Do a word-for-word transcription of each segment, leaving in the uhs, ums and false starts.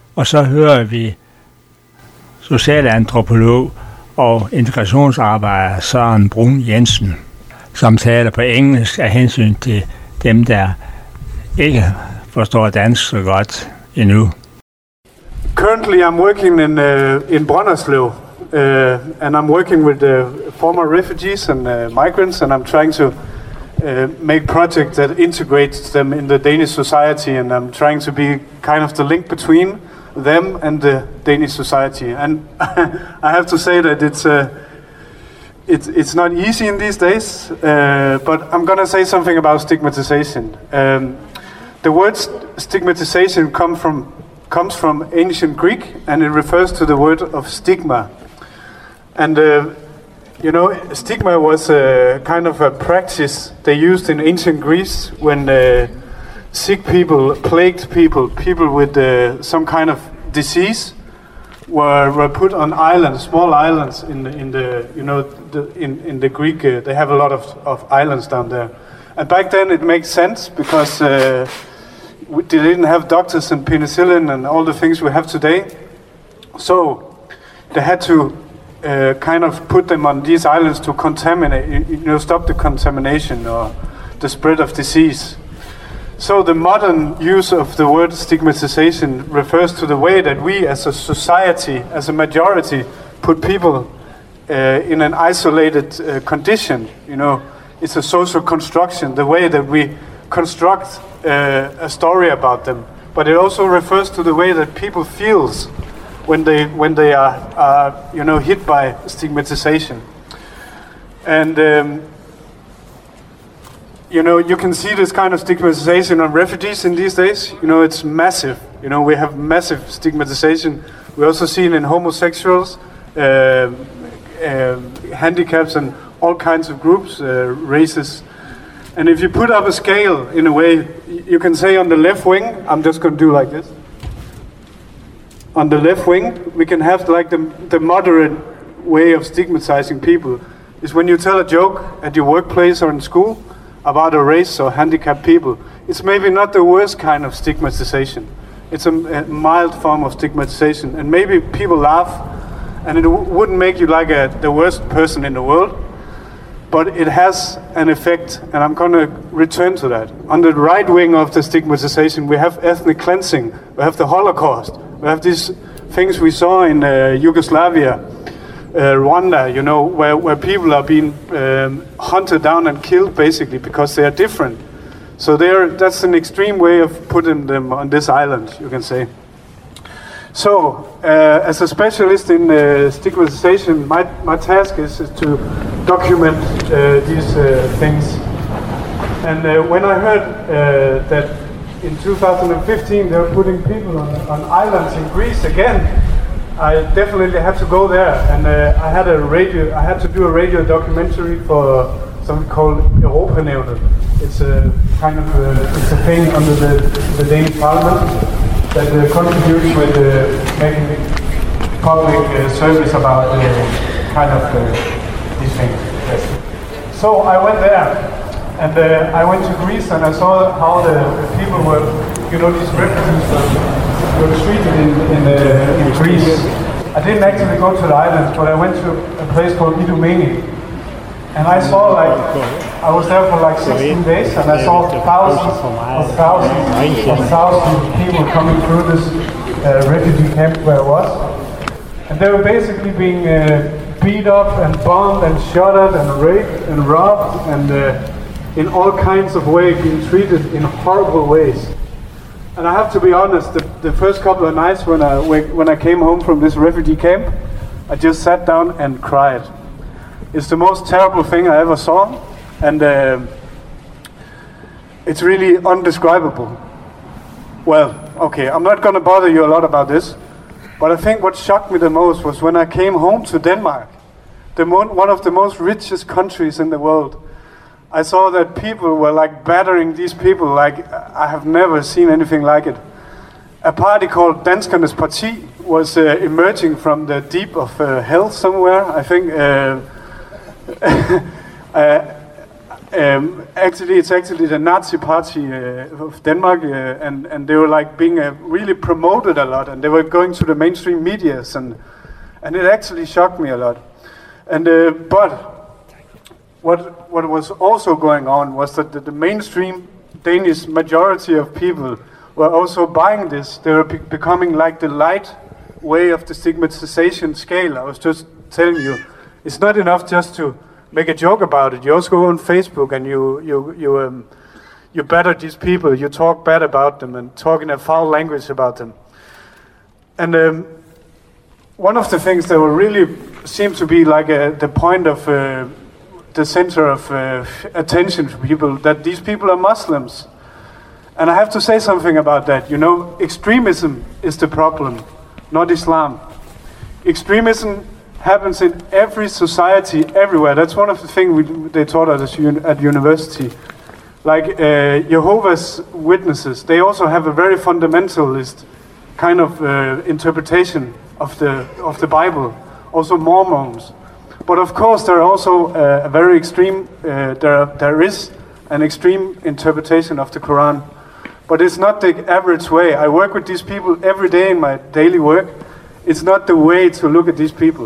Og så hører vi socialantropolog og integrationsarbejder Søren Brun Jensen, som taler på engelsk af hensyn til dem, der ikke forstår dansk så godt endnu. Currently, I'm working in uh, in Brønderslev, uh, and I'm working with uh, former refugees and uh, migrants, and I'm trying to uh, make projects that integrates them in the Danish society, and I'm trying to be kind of the link between them and the Danish society. And I have to say that it's uh, it's it's not easy in these days, uh, but I'm gonna say something about stigmatization. Um, the word st- stigmatization come from comes from ancient Greek, and it refers to the word of stigma. And uh, you know, stigma was a kind of a practice they used in ancient Greece when uh, sick people, plagued people, people with uh, some kind of disease were, were put on islands, small islands in the, in the you know the, in in the Greek. Uh, they have a lot of, of islands down there, and back then it makes sense because. Uh, We, they didn't have doctors and penicillin and all the things we have today. So they had to uh, kind of put them on these islands to contaminate, you know, stop the contamination or the spread of disease. So the modern use of the word stigmatization refers to the way that we as a society, as a majority, put people uh, in an isolated uh, condition. You know, it's a social construction, the way that we construct Uh, a story about them, but it also refers to the way that people feels when they when they are, are you know hit by stigmatization. And um, you know you can see this kind of stigmatization on refugees in these days. You know it's massive. You know we have massive stigmatization. We also see it in homosexuals, uh, uh, handicaps, and all kinds of groups, uh, races. And if you put up a scale, in a way, you can say on the left wing, I'm just going to do like this. On the left wing, we can have like the, the moderate way of stigmatizing people. Is when you tell a joke at your workplace or in school about a race or handicapped people. It's maybe not the worst kind of stigmatization. It's a, a mild form of stigmatization. And maybe people laugh, and it w- wouldn't make you like a, the worst person in the world. But it has an effect, and I'm going to return to that. On the right wing of the stigmatization, we have ethnic cleansing, we have the Holocaust, we have these things we saw in uh, Yugoslavia, uh, Rwanda, you know, where, where people are being um, hunted down and killed basically because they are different. So they're, that's an extreme way of putting them on this island, you can say. So, uh, as a specialist in uh, stigmatization, my, my task is, is to document uh, these uh, things. And uh, when I heard uh, that in two thousand fifteen they were putting people on, on islands in Greece again, I definitely had to go there. And uh, I had a radio, I had to do a radio documentary for something called Europanævnet. It's a kind of a, it's a thing under the, the Danish Parliament that uh, contributes with uh, making public uh, service about uh, kind of uh, these things. Yes. So I went there, and uh, I went to Greece, and I saw how the, the people were, you know, these refugees were, were treated in in, uh, in Greece. I didn't actually go to the islands, but I went to a place called Idomeni, and I saw like I was there for like sixteen days, and I saw thousands of thousands of thousands of people coming through this uh, refugee camp where I was, and they were basically being uh, beat up and bombed and shot at and raped and robbed and uh, in all kinds of ways, being treated in horrible ways. And I have to be honest, the, the first couple of nights when I when I came home from this refugee camp, I just sat down and cried. It's the most terrible thing I ever saw, and uh, it's really undescribable. Well, okay, I'm not going to bother you a lot about this, but I think what shocked me the most was when I came home to Denmark, the mo- one of the most richest countries in the world. I saw that people were like battering these people like I have never seen anything like it. A party called Danskernes Parti was uh, emerging from the deep of uh, hell somewhere. I think uh, uh, Um, actually, it's actually the Nazi Party uh, of Denmark, uh, and and they were like being uh, really promoted a lot, and they were going to the mainstream medias, and and it actually shocked me a lot. And uh, but what what was also going on was that the, the mainstream Danish majority of people were also buying this. They were be- becoming like the light way of the stigmatization scale. I was just telling you, it's not enough just to make a joke about it. You also go on Facebook and you you you um, you batter these people. You talk bad about them and talk in a foul language about them. And um, one of the things that will really seem to be like a, the point of uh, the center of uh, attention for people, that these people are Muslims. And I have to say something about that. You know, extremism is the problem, not Islam. Extremism happens in every society, everywhere. That's one of the things we, they taught us at university. Like uh, Jehovah's Witnesses, they also have a very fundamentalist kind of uh, interpretation of the of the Bible. Also Mormons. But of course, there are also uh, a very extreme. Uh, there there is an extreme interpretation of the Quran, but it's not the average way. I work with these people every day in my daily work. It's not the way to look at these people.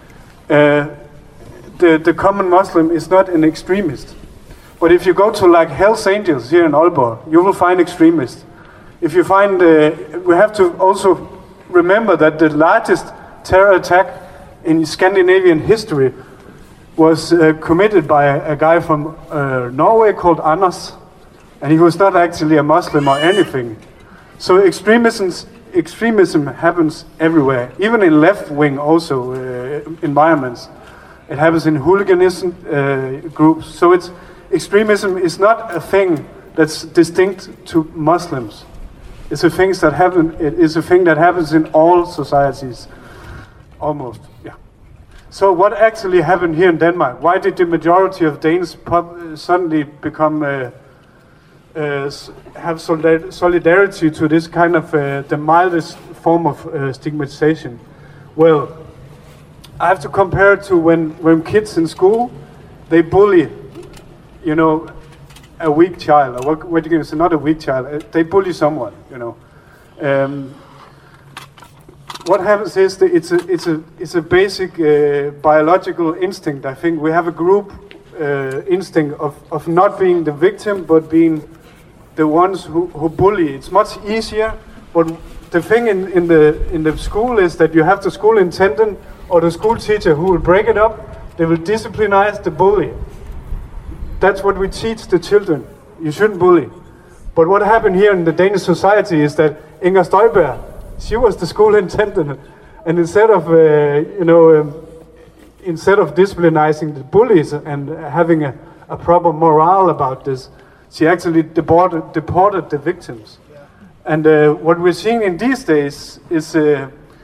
Uh, the, the common Muslim is not an extremist. But if you go to like Hells Angels here in Aalborg, you will find extremists. If you find, uh, we have to also remember that the largest terror attack in Scandinavian history was uh, committed by a, a guy from uh, Norway called Anders. And he was not actually a Muslim or anything. So extremism, extremism happens everywhere, even in left-wing also uh, environments. It happens in hooliganism uh, groups. So it's extremism is not a thing that's distinct to Muslims. It's a thing that happen. It is a thing that happens in all societies, almost. Yeah. So what actually happened here in Denmark? Why did the majority of Danes pop- suddenly become uh, uh, have solidar- solidarity to this kind of uh, the mildest form of uh, stigmatization? Well, I have to compare it to when when kids in school they bully, you know, a weak child, or what, what you can say, not a weak child, they bully someone, you know. Um, what happens is that it's a, it's a, it's a basic uh, biological instinct. I think we have a group uh, instinct of, of not being the victim, but being the ones who, who bully. It's much easier, but the thing in, in, the, in the school is that you have the school intendant or the school teacher who will break it up. They will disciplinize the bully. That's what we teach the children. You shouldn't bully. But what happened here in the Danish society is that Inger Støjberg, she was the school intendant, and instead of, uh, you know, um, instead of disciplinizing the bullies and having a, a proper morale about this, she actually deported, deported the victims. Yeah. And uh, what we're seeing in these days is uh,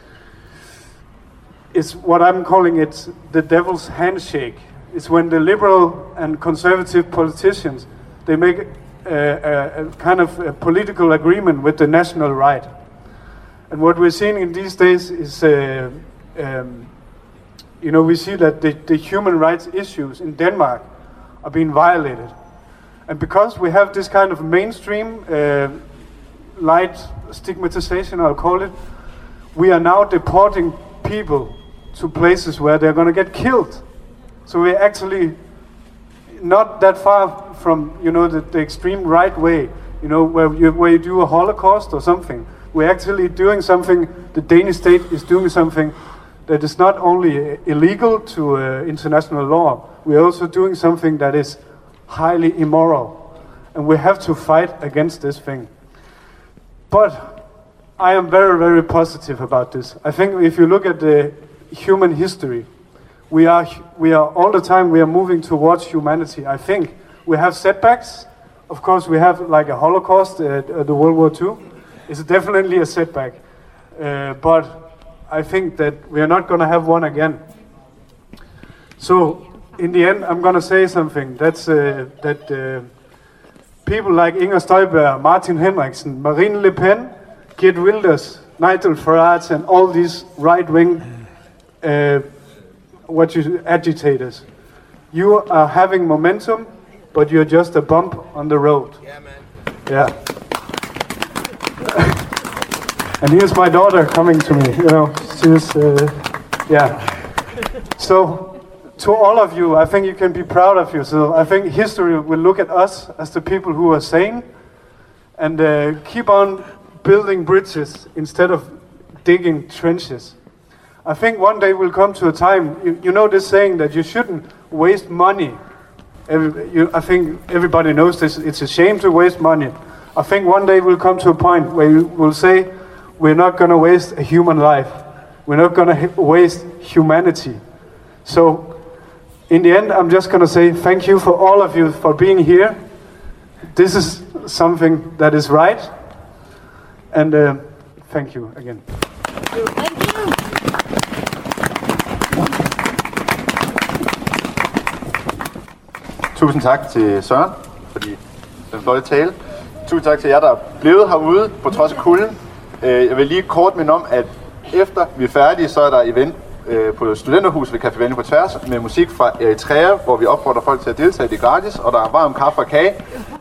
is what I'm calling it the devil's handshake. It's when the liberal and conservative politicians, they make a, a, a kind of a political agreement with the national right. And what we're seeing in these days is, uh, um, you know, we see that the, the human rights issues in Denmark are being violated. And because we have this kind of mainstream uh, light stigmatization, I'll call it, we are now deporting people to places where they're going to get killed. So we're actually not that far from, you know, the, the extreme right way, you know, where you, where you do a Holocaust or something. We're actually doing something, the Danish state is doing something that is not only illegal to uh, international law, we're also doing something that is highly immoral. And we have to fight against this thing. But I am very, very positive about this. I think if you look at the human history, We are, we are all the time, we are moving towards humanity. I think we have setbacks. Of course, we have like a Holocaust, uh, the World War Two. It's definitely a setback. Uh, but I think that we are not going to have one again. So, in the end, I'm going to say something. That's uh, that uh, people like Inger Støjberg, Martin Henriksen, Marine Le Pen, Geert Wilders, Nigel Farage, and all these right-wing uh, what you agitators. You are having momentum, but you're just a bump on the road. Yeah, man. Yeah. And here's my daughter coming to me, you know, she's, uh, yeah. So, to all of you, I think you can be proud of yourself. I think history will look at us as the people who are sane and uh, keep on building bridges instead of digging trenches. I think one day we'll come to a time, you, you know this saying that you shouldn't waste money. Every, you, I think everybody knows this, it's a shame to waste money. I think one day we'll come to a point where we will say, we're not going to waste a human life. We're not going to waste humanity. So, in the end, I'm just going to say thank you for all of you for being here. This is something that is right. And uh, thank you again. Thank you. Thank you. Tusind tak til Søren for den flotte tale. Tusind tak til jer, der er blevet herude på trods af kulden. Jeg vil lige kort minde om, at efter vi er færdige, så er der event på Studenterhuset ved Café Vending på Tværs med musik fra Eritrea, hvor vi opfordrer folk til at deltage. Det er gratis, og der er varm kaffe og kage.